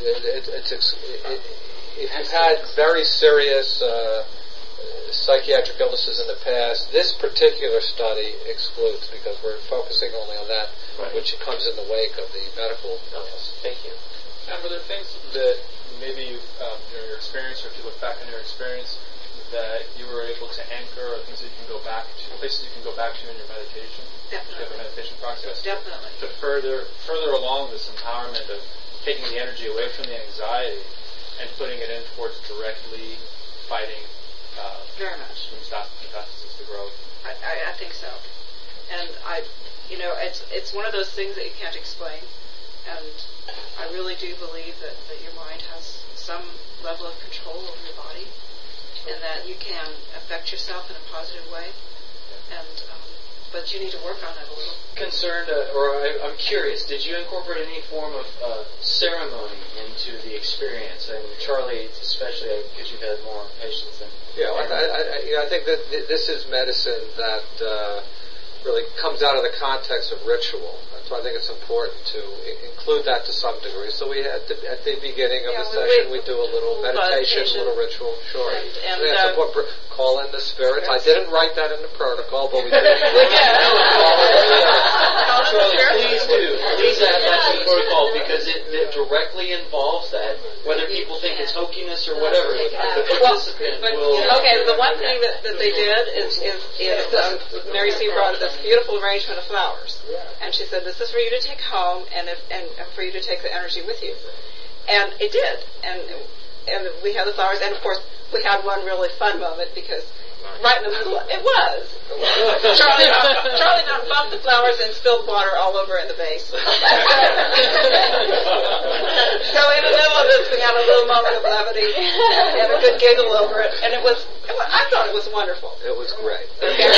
If you've had very serious psychiatric illnesses in the past, this particular study excludes, because we're focusing only on that, which comes in the wake of the medical illness. Thank you. And were there things that maybe your experience, or if you look back on your experience, that you were able to anchor, or things that you can go back to, places you can go back to in your meditation? Definitely. The meditation process? Definitely. To further along this empowerment of taking the energy away from the anxiety and putting it in towards directly fighting very much metastasis to growth. I think so. And it's one of those things that you can't explain. And I really do believe that your mind has some level of control over your body, and that you can affect yourself in a positive way. And but you need to work on it a little. I'm curious, did you incorporate any form of ceremony into the experience? And Charlie, especially because you've had more patients than... Yeah, I think that this is medicine that really comes out of the context of ritual. So I think it's important to include that to some degree. So we had at the beginning of the session, we do a little meditation, a little ritual. Sure. And call in the spirits. I didn't write that in the protocol, but we did. Charlie, please do. Please add that to the protocol, because it directly involves that. Whether people think it's hokiness or whatever, the participant will... Okay, the one thing that they did is Mary C. brought this beautiful arrangement of flowers. And she said, this is for you to take home and for you to take the energy with you. And it did. And we had the flowers. And, of course, we had one really fun moment, because Right in the middle. It was. Charlie done bumped the flowers and spilled water all over in the vase. So in the middle of this, we had a little moment of levity and a good giggle over it, and I thought it was wonderful. It was great. Are you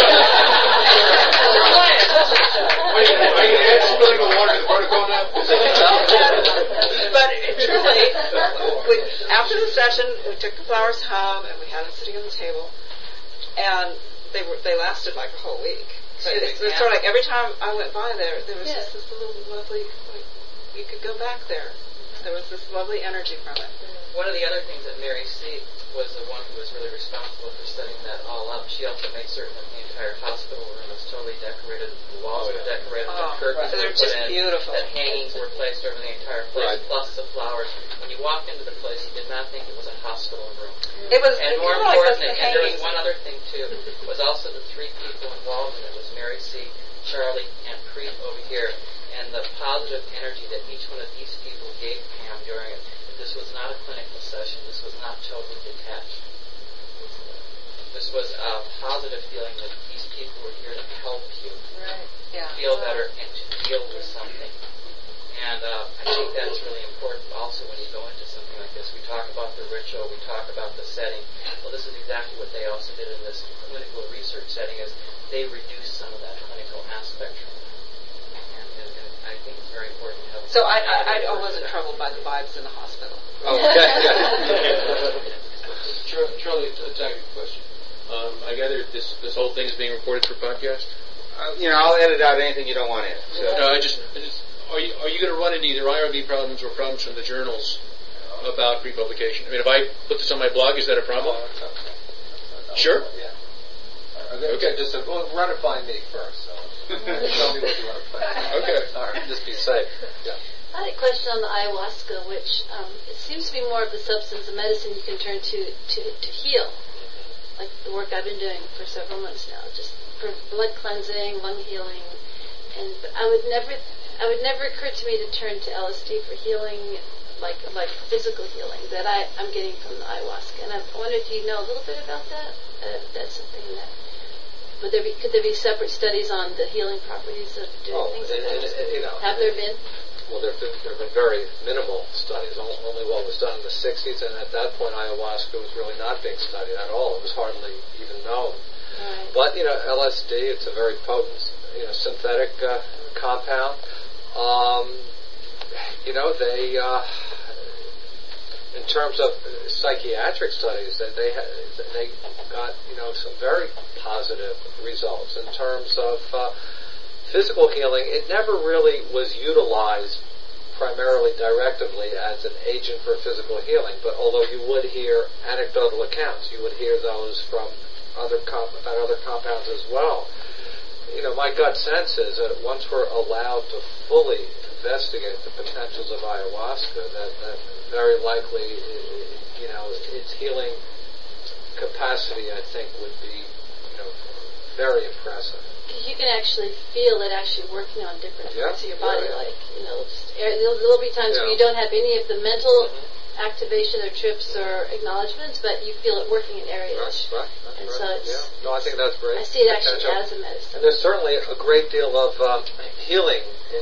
spilling the water in the protocol now? But truly, after the session, we took the flowers home and we had them sitting on the table, and they lasted like a whole week. It's sort of like every time I went by there was just this little lovely, you could go back there. There was this lovely energy from it. One of the other things that Mary C. was the one who was really responsible for setting that all up. She also made certain that the entire hospital room was totally decorated. The walls were decorated. The curtains were put in. Beautiful. That hangings were placed over the entire place, plus the flowers. When you walked into the place, you did not think it was a hospital room. It was, and more importantly, and there was one other thing too, was also the three people involved in it. Was Mary C., Charlie, and Preet over here, and the positive energy that each one of these people gave Pam during it. This was not a clinical session. This was not totally detached. This was a positive feeling that these people were here to help you feel better and to deal with something. And I think that's really important also when you go into something like this. We talk about the ritual. We talk about the setting. Well, this is exactly what they also did in this clinical research setting, is they reduced some of that clinical aspect from it. I think it's very important to have. So I wasn't troubled by the vibes in the hospital. Oh, okay. Charlie, a technical question. I gather this whole thing is being recorded for podcast. I'll edit out anything you don't want in. So. No, I just are you going to run into either IRB problems or problems from the journals about pre-publication? I mean, if I put this on my blog, is that a problem? Sure. Yeah. Okay. Just run it by me first. So. Tell me what you want to play. Okay. All right. Just be safe. Yeah. I had a question on the ayahuasca, which it seems to be more of the substance of medicine you can turn to heal, like the work I've been doing for several months now, just for blood cleansing, lung healing, but it would never occur to me to turn to LSD for healing, like physical healing that I'm getting from the ayahuasca. And I wonder if you know a little bit about that. That's something that. Could there be separate studies on the healing properties of doing things like that? Have there been? Well, there have been very minimal studies. Only what was done in the 60s, and at that point, ayahuasca was really not being studied at all. It was hardly even known. Right. But LSD, it's a very potent, synthetic compound. They in terms of psychiatric studies, they got some very positive results. In terms of physical healing, it never really was utilized primarily directively as an agent for physical healing. But although you would hear anecdotal accounts, you would hear those from other compounds as well. My gut sense is that once we're allowed to fully investigate the potentials of ayahuasca, that very likely, its healing capacity, I think, would be, very impressive. Because you can actually feel it actually working on different parts of your body, there'll be times where you don't have any of the mental activation or trips or acknowledgments, but you feel it working in areas. Right. So it's, No, I think that's great. I see it actually as a medicine. And there's certainly a great deal of healing in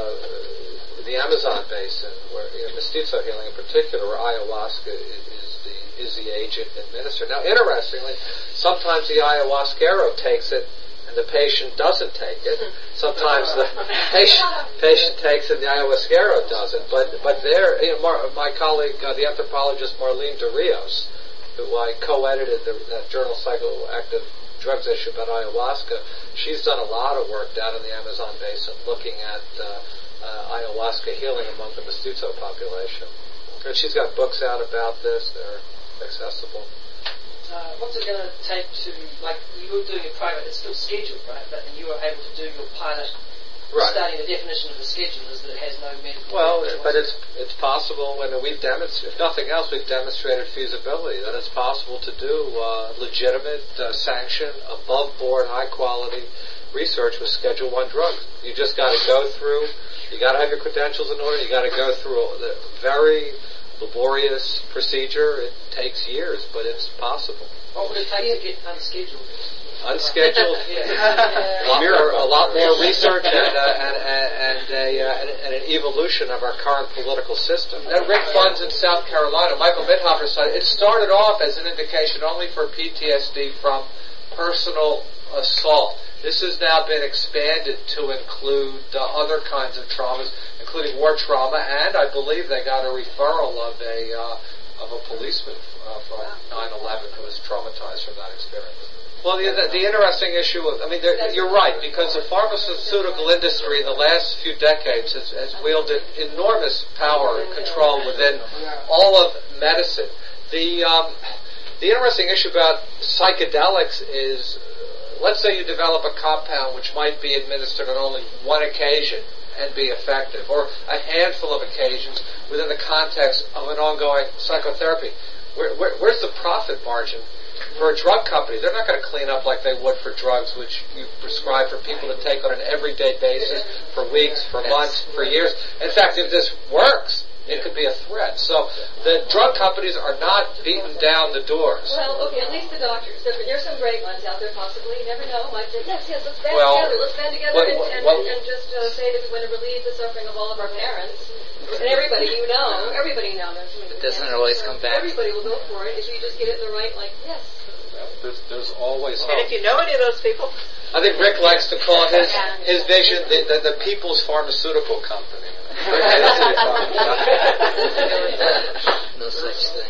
the Amazon basin, where mestizo healing in particular, where ayahuasca is the agent administered. Now, interestingly, sometimes the ayahuasquero takes it and the patient doesn't take it. Sometimes the patient takes it and the ayahuasquero doesn't. But there, my colleague, the anthropologist Marlene de Rios, who I co-edited that journal Psychoactive Drugs issue about ayahuasca, she's done a lot of work down in the Amazon basin looking at ayahuasca healing among the mestizo population. And she's got books out about this. They're accessible. What's it going to take to, you were doing a program, it's still scheduled, right? But then you were able to do your pilot study. The definition of the schedule is that it has no medical. Well, but it's possible. When we've demonstrated, if nothing else, we've demonstrated feasibility that it's possible to do legitimate, sanctioned, above-board, high-quality research with Schedule I drugs. You just got to go through. You got to have your credentials in order. You got to go through the very laborious procedure. It takes years, but it's possible. What would it take to get unscheduled? Unscheduled, a lot more research and an evolution of our current political system. That Rick Funds in South Carolina, Michael Mithofer said, it started off as an indication only for PTSD from personal assault. This has now been expanded to include other kinds of traumas, including war trauma, and I believe they got a referral of a policeman from 9/11 who was traumatized from that experience. Well, the interesting issue, you're right, because the pharmaceutical industry in the last few decades has wielded enormous power and control within all of medicine. The interesting issue about psychedelics is, let's say you develop a compound which might be administered on only one occasion and be effective, or a handful of occasions within the context of an ongoing psychotherapy. Where's the profit margin for a drug company? They're not going to clean up like they would for drugs which you prescribe for people to take on an everyday basis for weeks, for months, for years. In fact, if this works, it could be a threat. So the drug companies are not beating down the doors. Well, okay, at least the doctors. There's some great ones out there possibly. You never know. Might say, yes, let's band together. Let's band together and just say that we want to relieve the suffering of all of our parents. And everybody knows. But doesn't it always come back? Everybody will go for it if you just get it in the right, yes. There's always hope. And if you know any of those people? I think Rick likes to call his vision the People's Pharmaceutical Company. No such thing.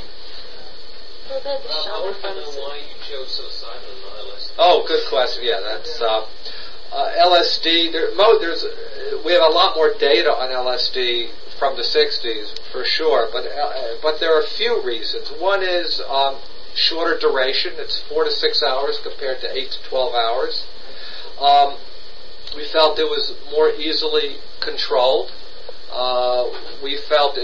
I want to know why you chose psilocybin and not LSD. Oh, good question. Yeah, that's LSD. We have a lot more data on LSD from the 60s for sure, but there are a few reasons. One is shorter duration. It's 4 to 6 hours compared to 8 to 12 hours. We felt it was more easily controlled. We felt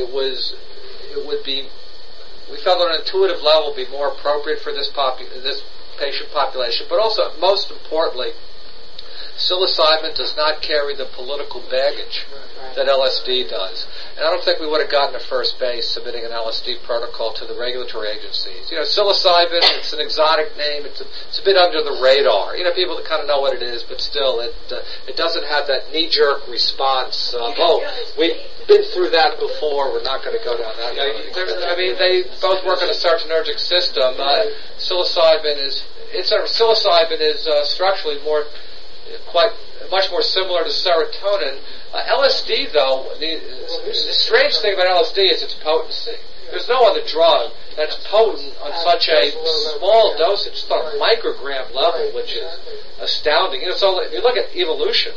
we felt on an intuitive level be more appropriate for this patient population. But also, most importantly, psilocybin does not carry the political baggage that LSD does. And I don't think we would have gotten to first base submitting an LSD protocol to the regulatory agencies. Psilocybin, it's an exotic name. It's a bit under the radar. People that kind of know what it is, but still, it doesn't have that knee-jerk response. We've been through that before. We're not going to go down that. They both work on a serotonergic system. Psilocybin is structurally much more similar to serotonin. LSD, though, the strange thing about LSD is its potency. There's no other drug that's potent on such a small dosage. It's on a microgram level, which is astounding. So if you look at evolution,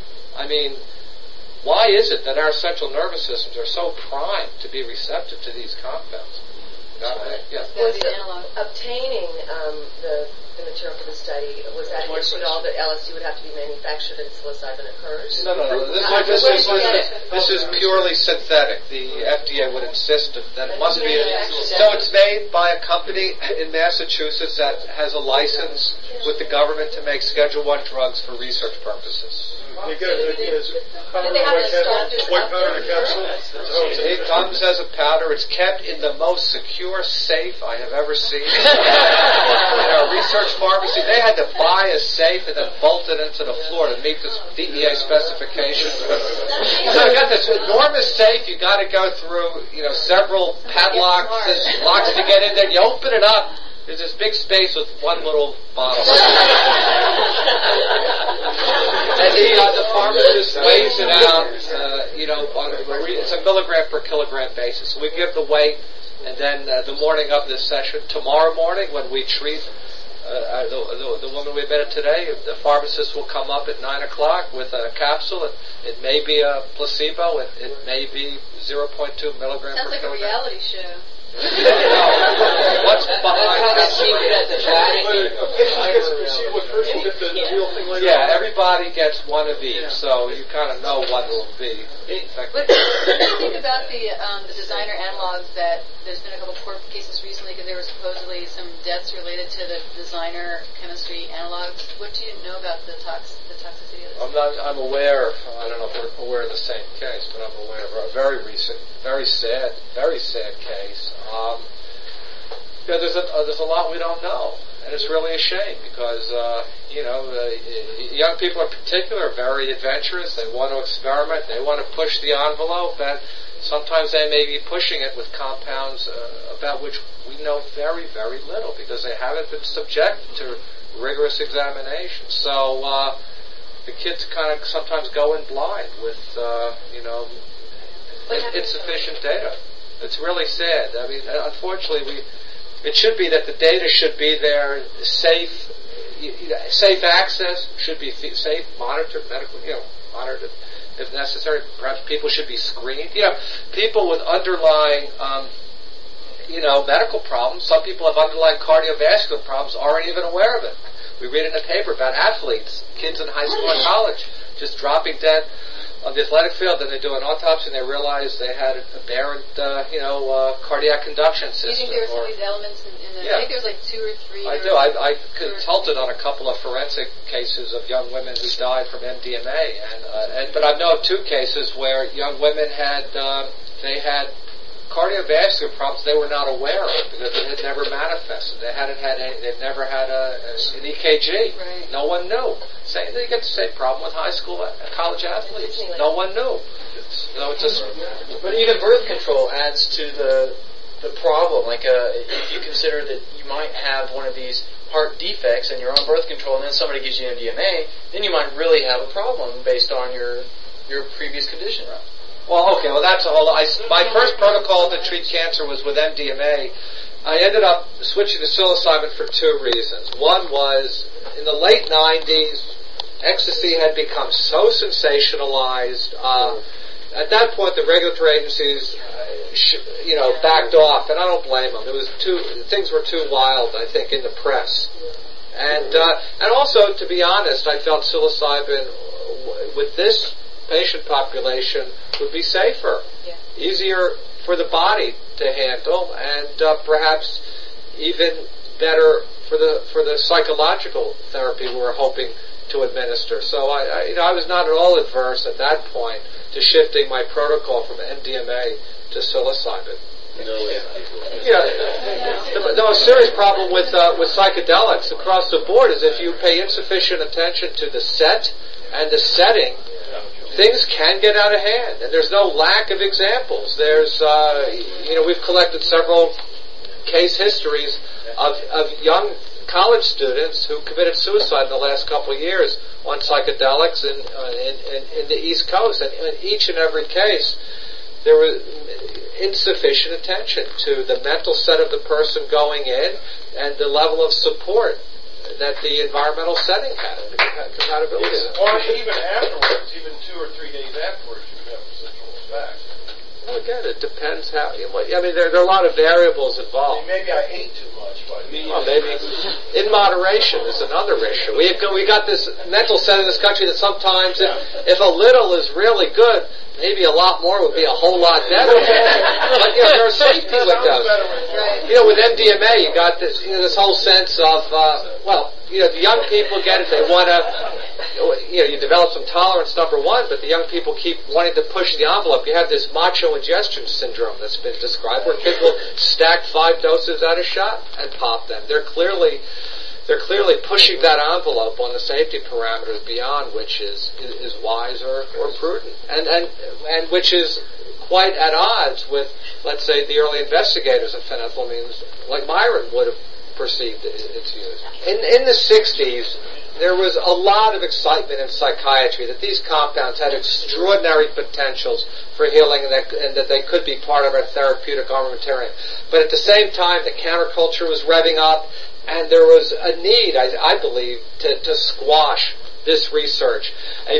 why is it that our central nervous systems are so primed to be receptive to these compounds? Was obtaining the material for the study, was that an issue at all that LSD would have to be manufactured and psilocybin occurs? No. This is purely synthetic. The FDA would insist that it must be. So it's made by a company in Massachusetts that has a license with the government to make Schedule I drugs for research purposes. Did they have to start this white powder in a capsule? It comes as a powder. It's kept in the most secure safe I have ever seen. In our research pharmacy, they had to buy a safe and then bolt it into the floor to meet this DEA specifications. So you got this enormous safe. You got to go through, several padlocks and locks to get in there. You open it up. There's this big space with one little bottle. And the pharmacist weighs it out, it's a milligram per kilogram basis. So we give the weight, and then the morning of this session, tomorrow morning when we treat the woman we met today, the pharmacist will come up at 9 o'clock with a capsule. It may be a placebo. It may be 0.2 milligram per kilogram. Sounds like a reality show. What's behind that? Yeah, everybody gets one of each, so you kind of know what will be effective. What do you think about the designer analogs that there's been a couple of court cases recently because there were supposedly some deaths related to the designer chemistry analogs? What do you know about the toxicity of this? I'm aware, I don't know if we're aware of the same case, but I'm aware of a very recent, very sad case. There's a lot we don't know, and it's really a shame because young people in particular are very adventurous. They want to experiment. They want to push the envelope, and sometimes they may be pushing it with compounds about which we know very, very little because they haven't been subjected to rigorous examination. So the kids kind of sometimes go in blind with insufficient data. It's really sad. I mean, unfortunately, it should be that the data should be there, safe access should be safe, monitored, monitored if necessary. Perhaps people should be screened. People with underlying, medical problems. Some people have underlying cardiovascular problems, aren't even aware of it. We read in the paper about athletes, kids in high school and college, just dropping dead on the athletic field. Then they do an autopsy and they realize they had an aberrant, cardiac conduction system. Do you think there were some of these elements in the? Yeah. I think there's like 2 or 3. I do. I consulted on a couple of forensic cases of young women who died from MDMA, but I know of 2 cases where young women had cardiovascular problems they were not aware of because it had never manifested. They've never had an EKG. Right. No one knew. They get the same problem with high school and college athletes. No one knew. But even birth control adds to the problem. Like if you consider that you might have one of these heart defects and you're on birth control, and then somebody gives you MDMA, then you might really have a problem based on your previous condition. Right? Well, okay. Well, that's a whole. My first protocol to treat cancer was with MDMA. I ended up switching to psilocybin for 2 reasons. One was in the late 90s, ecstasy had become so sensationalized. At that point, the regulatory agencies, backed off, and I don't blame them. Things were too wild, I think, in the press, and also, to be honest, I felt psilocybin with this patient population would be safer, easier for the body to handle, and perhaps even better for the psychological therapy we were hoping to administer. So I was not at all adverse at that point to shifting my protocol from MDMA to psilocybin. The most serious problem with psychedelics across the board is if you pay insufficient attention to the set and the setting, things can get out of hand, and there's no lack of examples. There's, we've collected several case histories of young college students who committed suicide in the last couple of years on psychedelics in the East Coast, and in each and every case, there was insufficient attention to the mental set of the person going in and the level of support that the environmental setting had, the compatibility. Or even afterwards, even 2 or 3 days afterwards, you would have residual effects. Well, again, it depends how. There are a lot of variables involved. Maybe I ate too much, but maybe in moderation is another issue. We got this mental set in this country that sometimes, if a little is really good, maybe a lot more would be a whole lot better. But there are safety windows. With MDMA, you got this whole sense of the young people get it. They want to. You develop some tolerance, number one, but the young people keep wanting to push the envelope. You have this macho ingestion syndrome that's been described, where kids will stack 5 doses at a shot and pop them. They're clearly pushing that envelope on the safety parameters beyond which is wise or prudent, and which is quite at odds with, let's say, the early investigators of phenethylamines, like Myron would have perceived its use. In the 60s, there was a lot of excitement in psychiatry that these compounds had extraordinary potentials for healing and that they could be part of our therapeutic armamentarium. But at the same time, the counterculture was revving up, and there was a need, I believe, to squash this research.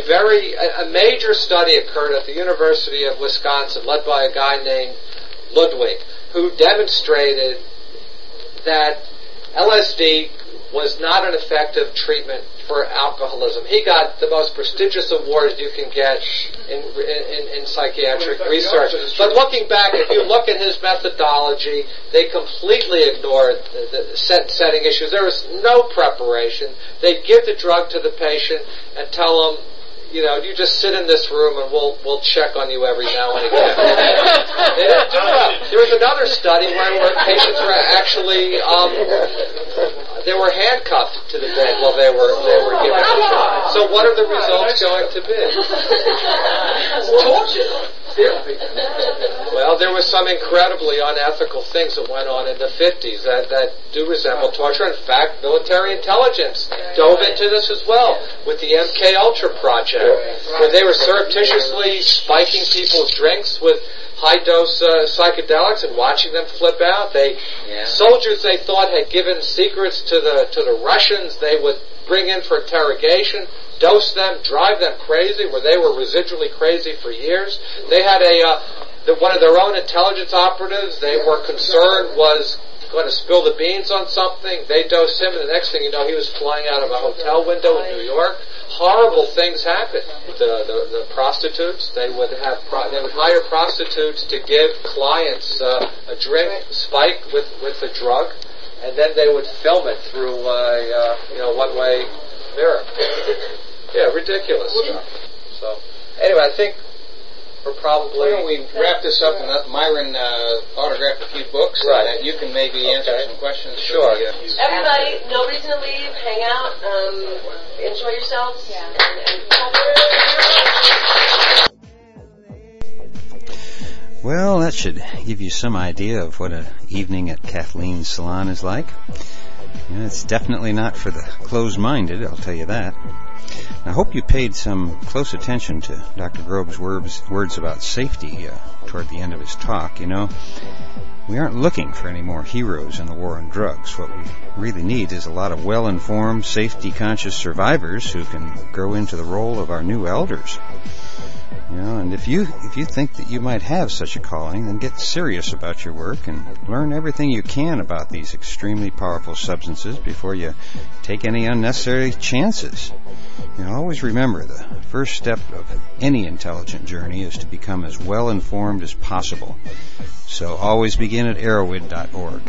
A major study occurred at the University of Wisconsin, led by a guy named Ludwig. who demonstrated that LSD was not an effective treatment for alcoholism. He got the most prestigious award you can get in psychiatric research. But looking back, if you look at his methodology, they completely ignored the setting issues. There was no preparation. They'd give the drug to the patient and tell them, you know, you just sit in this room and we'll check on you every now and again. They didn't do that. There was another study where patients were actually they were handcuffed to the bed while they were given the drug. So what are the results going to be? Torture. Well, there was some incredibly unethical things that went on in the 50s that do resemble torture. In fact, military intelligence dove into this as well with the MK Ultra project, where they were surreptitiously spiking people's drinks with high-dose psychedelics and watching them flip out. Soldiers they thought had given secrets to the Russians, they would bring in for interrogation, dose them, drive them crazy, where they were residually crazy for years. They had one of their own intelligence operatives they were concerned was going to spill the beans on something. They dosed him, and the next thing you know, he was flying out of a hotel window in New York. Horrible things happened. The prostitutes, they would hire prostitutes to give clients a drink spiked with the drug, and then they would film it through a one-way mirror. Yeah, ridiculous stuff. So anyway, I think we're probably... Why don't we wrap this up and let Myron autograph a few books so that you can maybe answer some questions. Sure. Everybody, no reason to leave, hang out, enjoy yourselves. Well, that should give you some idea of what an evening at Kathleen's salon is like. It's definitely not for the closed-minded, I'll tell you that. I hope you paid some close attention to Dr. Grobe's words about safety toward the end of his talk. You know, we aren't looking for any more heroes in the war on drugs. What we really need is a lot of well-informed, safety-conscious survivors who can grow into the role of our new elders. You know, and if you think that you might have such a calling, then get serious about your work and learn everything you can about these extremely powerful substances before you take any unnecessary chances. You know, always remember the first step of any intelligent journey is to become as well informed as possible. So always begin at erowid.org,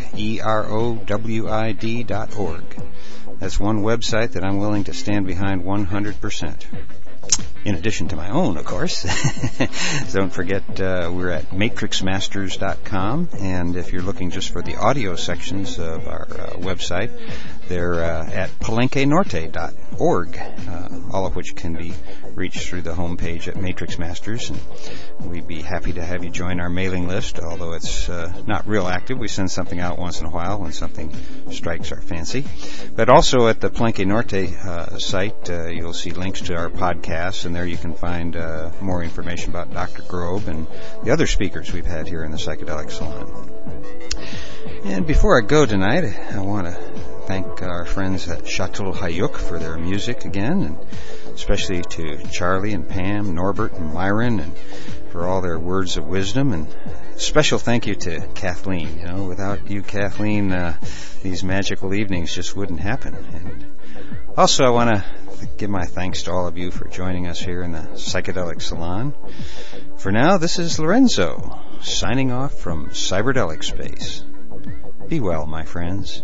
EROWID.org. That's one website that I'm willing to stand behind 100%. In addition to my own, of course. Don't forget, we're at matrixmasters.com, and if you're looking just for the audio sections of our website, they're at palenquenorte.org, all of which can be reached through the homepage at Matrix Masters, and we'd be happy to have you join our mailing list, although it's not real active. We send something out once in a while when something strikes our fancy. But also at the Palenque Norte site, you'll see links to our podcasts, and there you can find more information about Dr. Grobe and the other speakers we've had here in the Psychedelic Salon. And before I go tonight, I want to thank our friends at Chateau Hayuk for their music again, and especially to Charlie and Pam, Norbert and Myron, and for all their words of wisdom. And special thank you to Kathleen. You know, without you, Kathleen, these magical evenings just wouldn't happen. And also, I want to give my thanks to all of you for joining us here in the Psychedelic Salon. For now, this is Lorenzo, signing off from Cyberdelic Space. Be well, my friends.